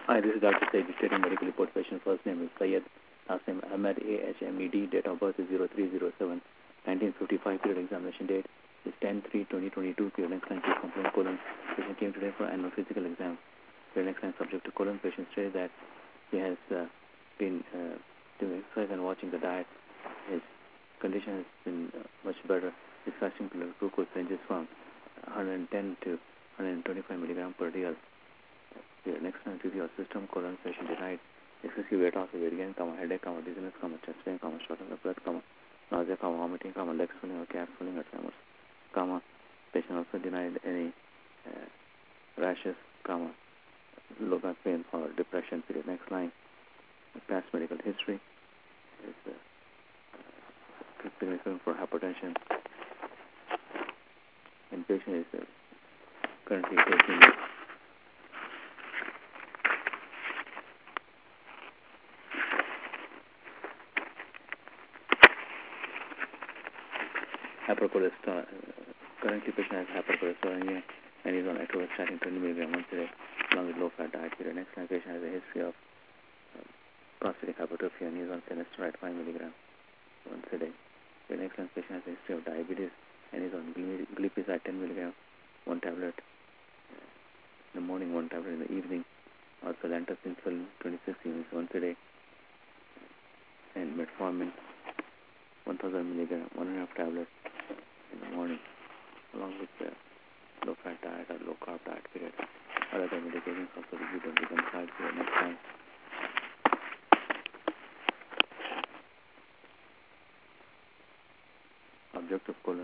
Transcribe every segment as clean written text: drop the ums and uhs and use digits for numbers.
Hi, this is Dr. Said, stating medical report. Patient first name is Syed, last name Ahmed, AHMED, date of birth is 0307, 1955, period examination date is 10/3/2022, period next line, complaint colon. Patient came today for annual physical exam. Period next line, subject to colon. Patient stated that he has been doing exercise and watching the diet. His condition has been much better. His fasting blood glucose ranges from 110 to 125 milligram per DL. Next time, review your system, colon, patient denied excessive weight loss, weight gain, headache, dizziness, chest pain, shortness of breath, nausea, vomiting, leg swelling or calf swelling or tremors, patient also denied any rashes, low back pain or depression. Period. Next line, past medical history is significant for hypertension, and patient is currently taking hypercholesterol. Currently, patient has hypercholesterolemia and is on atorvastatin 20 milligram once a day, along with low-fat diet. Period. Next line, patient has a history of prostatic hypertrophy and is on finasteride 5 milligram once a day. Period. Next line, patient has a history of diabetes and is on glipizide 10 milligram, one tablet in the morning, one tablet in the evening. Also, lantocinol 26 units once a day, and metformin 1000 milligram, 1.5 tablets in the morning, along with the low-fat diet or low-carb diet. Period. Other than medications also reviewed and reconciled. Period. Next time, objective colon,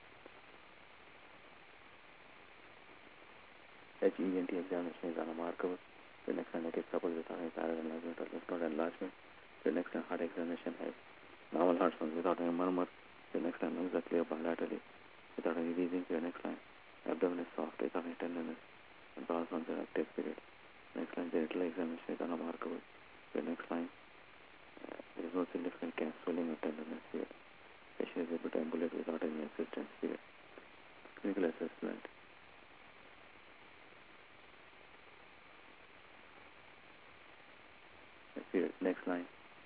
HENT examination is unremarkable. The next time, it is coupled with thyroid enlargement or lymph node enlargement. The next time, heart examination has normal heart sounds without any murmur. The next time, lungs are clear bilaterally without any wheezing. The next line, abdomen is soft without any tenderness, and bowel sounds are active. Period. Next line, genital examination is unremarkable. The next line, there is no significant calf swelling or tenderness. Period. Patient is able to ambulate without any assistance. Period. Clinical assessment. Period. Next line.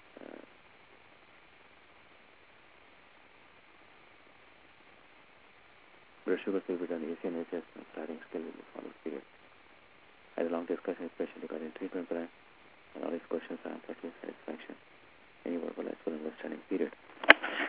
Blood sugar will be done ACNHS and starting scale will be followed. Period. I had a long discussion with patient regarding treatment plan, and all his questions are answered to his satisfaction. Any verbal as well understanding. Period.